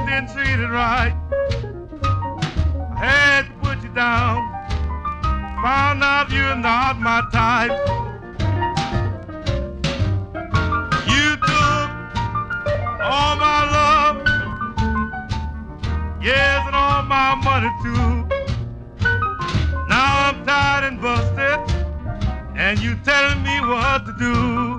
didn't treat it right. I had to put you down. Found out you're not my type. You took all my love, yes, and all my money too. Now I'm tired and busted, and you telling me what to do.